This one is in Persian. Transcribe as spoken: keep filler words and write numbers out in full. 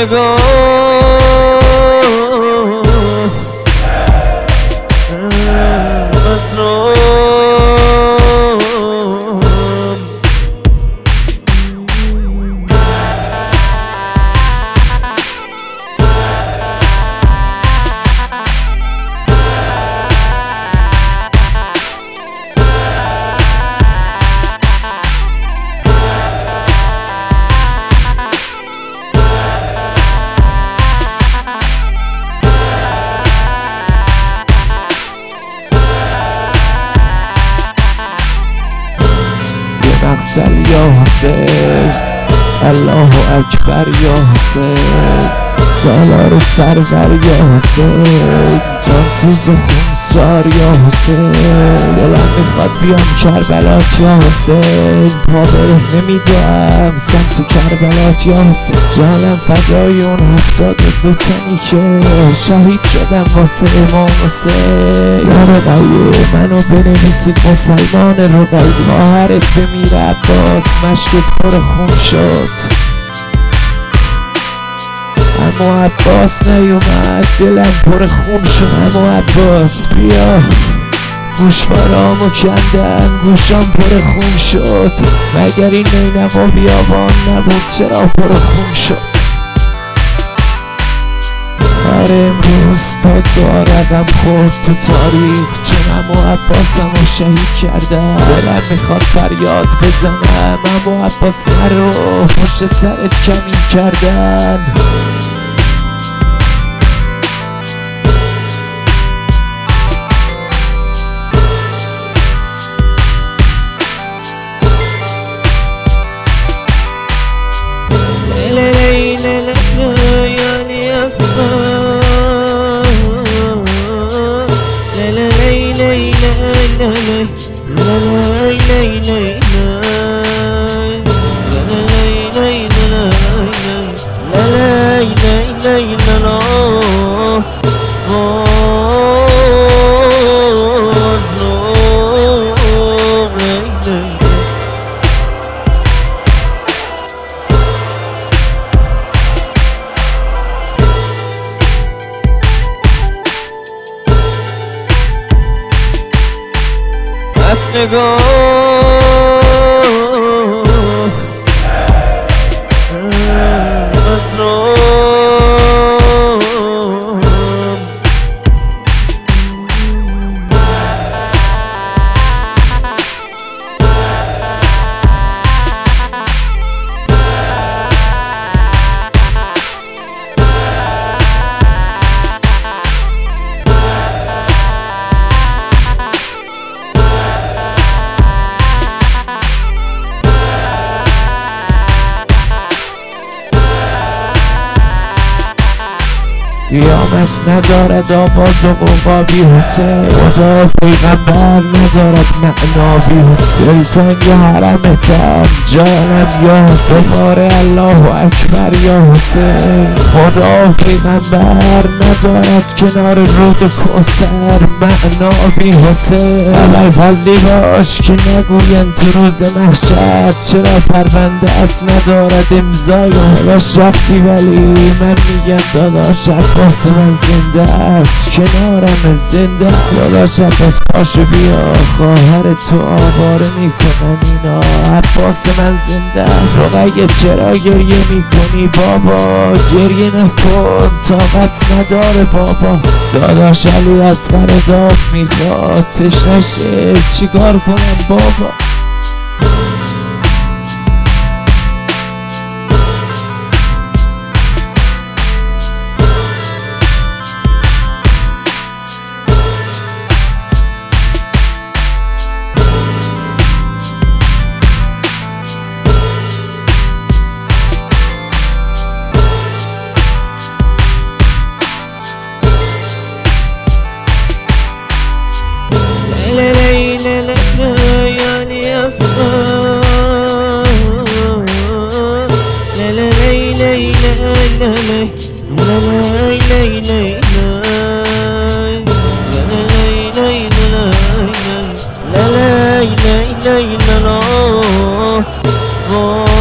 نگاه از رام مقتل یا حسین، الله اکبر یا حسین، سالار سرور یا حسین، جانسوز خونسار یا حسین، دلم میخواد بیام کربلات یا حسین، پابره نمیدوام سمت کربلات یا حسین، جانم فدای اون هفتاد دو تنی که شهید شدم واسه امام حسین. یا رقیه منو بنویسید مسلمان رقیه، خواهرت بمیره عباس مشکت پر خون شد، اما عباس نیومد دلم پر خون شد. اما عباس بیا، گوشوارامو کندن گوشام پر خون شد، مگر این نینما بیابان نبود چرا پر خون شد. آره امروز تا رقم خورد تو تاریخ، چون اما عباسمو شهید کردم، دلم میخواد فریاد بزنم اما عباس نرو پشت سرت کمین کردن. نگاه از رام قیامت ندارد آواز و قوقا بی حسین، خدا پیغمبر ندارد معنا بی حسین، دلتنگ حرمتم جانم یا حسین، باره الله اکبر یا حسین، خدا پیغمبر ندارد کنار رود کوثر معنا بی حسین، علی فضلی باش که نگوین تو روز محشر چرا پرونده‌ات ندارد امضای داداش رفتی ولی من میگم داداش عباس من زنده است کنارم زنده است، داداش عباس پاشو بیا خواهر تو آواره میکنن اینا، عباس من زنده است. رقیه چرا گریه میکنی بابا، گریه نکن طاقت نداره بابا، داداش علی اصغر داد میخواد تشنشه چیکار کنم بابا. Oh